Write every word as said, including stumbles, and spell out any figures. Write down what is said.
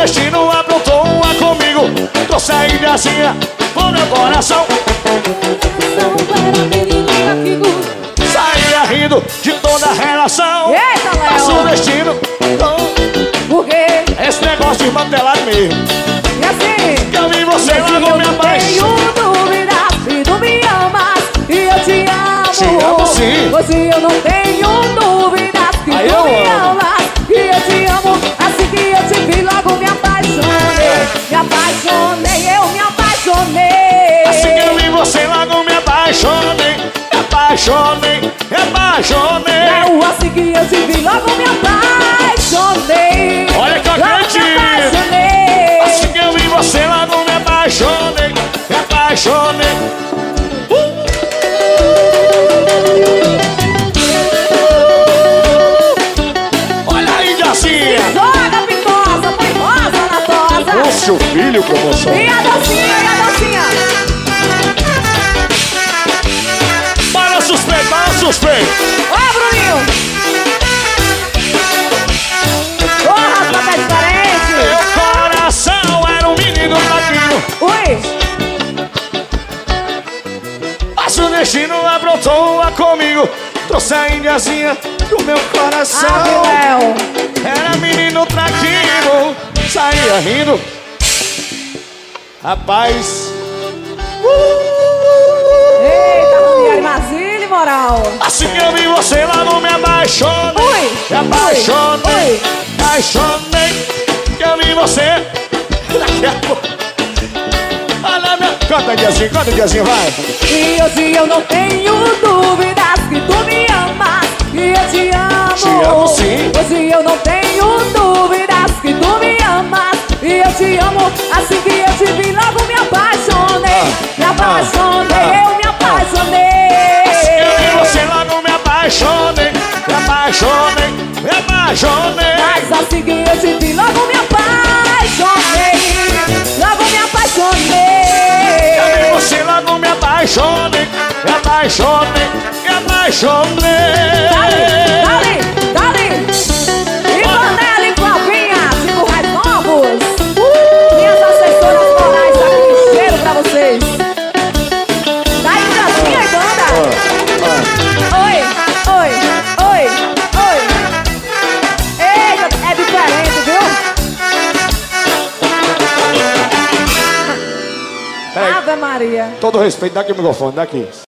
destino aprontou uma comigo. Trouxe a ilhazinha pro meu coração. Saía rindo de toda a relação. Eita, Léo! Nosso destino, oh, Por quê? esse negócio de mantelado mesmo. E assim? Que eu vi você Mas logo eu me não apaixonei. tenho dúvida se tu me amas e eu te amo. Te amo sim. Pois eu não tenho dúvida que Aí tu eu me amo. amas e eu te amo. Assim que eu te vi logo me apaixonei. Me apaixonei, eu me apaixonei. Assim que eu vi você logo me apaixonei. Me apaixonei, me apaixonei. Eu, assim que eu te vi logo me apaixonei. Olha que eu Logo me acredito. apaixonei. Assim que eu vi você logo me apaixonei. Me apaixonei. Olha aí, Jacinha. Joga picosa, põe rosa na tosa. O seu filho, promoção. E a docinha, e a docinha. Para suspeito, para suspeito. Ó, Bruninho. Ô, raspa tá diferente. Meu coração era um menino fraquinho. Ui. Mas o destino aprontou uma comigo. Trouxe a ilhazinha do meu coração. Ah, Léo. Era menino traquino, saía rindo. Rapaz. Eita, Daniel Mazile, moral. Assim que eu vi você logo me apaixonei. Ui. Me apaixonei. Ui. Me apaixonei. Que eu vi você. Daqui a pouco. Olha minha... Canta, Diazinho, canta, Diazinho, vai. E hoje eu não tenho dúvidas que tu me amas e eu te amo. Te amo sim. Hoje eu não tenho dúvidas que tu me amas e eu te amo. Assim que eu te vi logo me apaixonei. Me apaixonei, eu me apaixonei. Assim que eu vi você logo me apaixonei. Me apaixonei, me apaixonei. Mas assim que eu te vi logo me apaixonei. Logo me apaixonei. Eu vi você logo me apaixonei. Me apaixonei, me apaixonei. Dali, dali, dali. E panela e copinha, cinco reais novos. Minhas assessoras morais, tá aqui cheiro pra vocês. Daí, Brasinha e banda. Oi, oi, oi, oi. Eita, é diferente, viu? Peraí. Ave Maria. Todo respeito, dá aqui o microfone, dá aqui.